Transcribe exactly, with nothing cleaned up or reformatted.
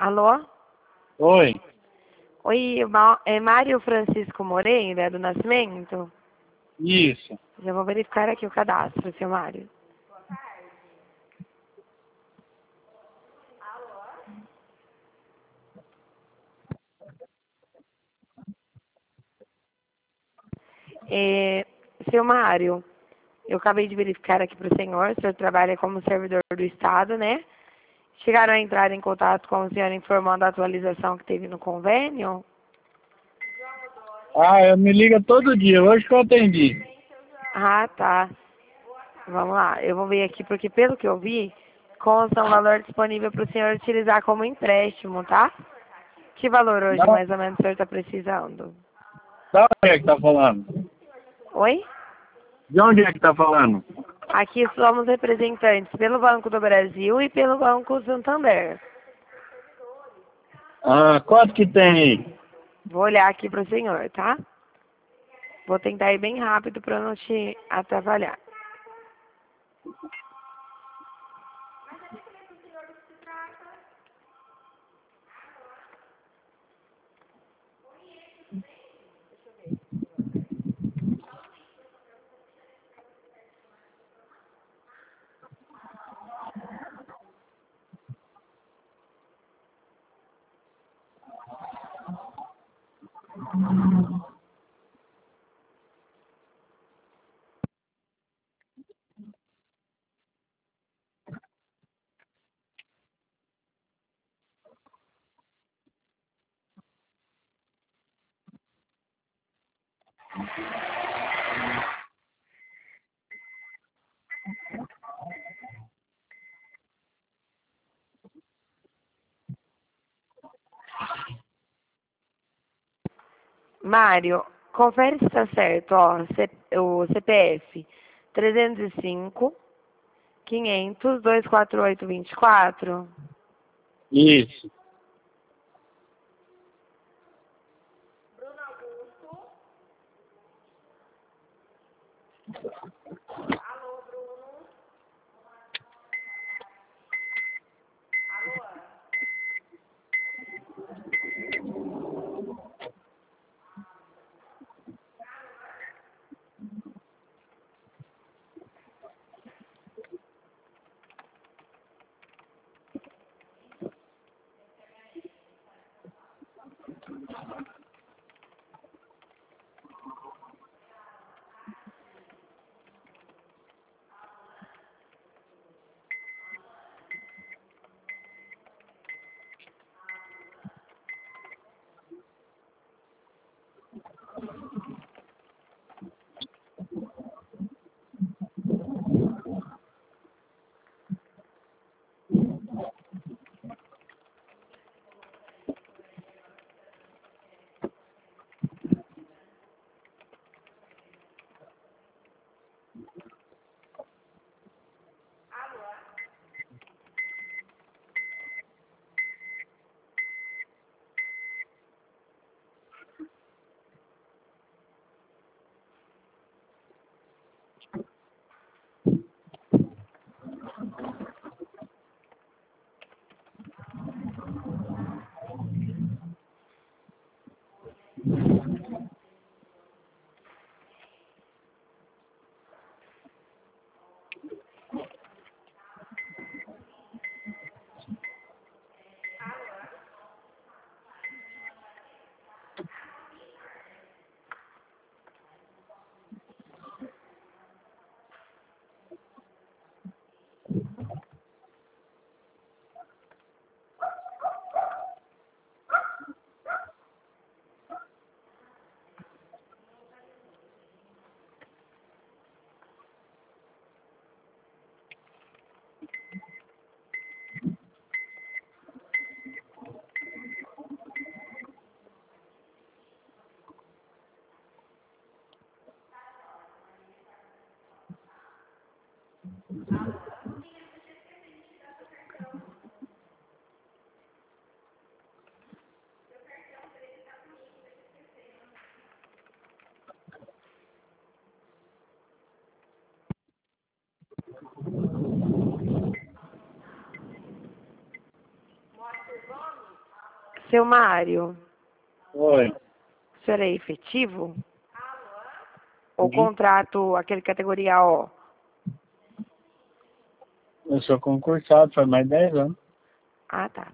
Alô? Oi. Oi, Ma- é Mário Francisco Moreira, do Nascimento? Isso. Já vou verificar aqui o cadastro, seu Mário. É, seu Mário, eu acabei de verificar aqui para o senhor, o senhor trabalha como servidor do Estado, né? Chegaram a entrar em contato com o senhor informando a atualização que teve no convênio? Ah, eu me liga todo dia. Hoje que eu atendi. Ah, tá. Vamos lá, eu vou ver aqui, porque pelo que eu vi, consta um valor disponível para o senhor utilizar como empréstimo, tá? Que valor hoje, Não, mais ou menos, o senhor está precisando? da onde é que tá falando? Oi? De onde é que tá falando? Aqui somos representantes pelo Banco do Brasil e pelo Banco Santander. Ah, quanto que tem aí? Vou olhar aqui para o senhor, tá? Vou tentar ir bem rápido para não te atrapalhar. Mário, confere se está certo, ó, C- o C P F trezentos e cinco, quinhentos, duzentos e quarenta e oito, vinte e quatro. Isso. Seu Mário, Oi. o senhor é efetivo? Ou Uhum. contrato, aquele categoria O? Eu sou concursado faz mais de dez anos. Ah, tá.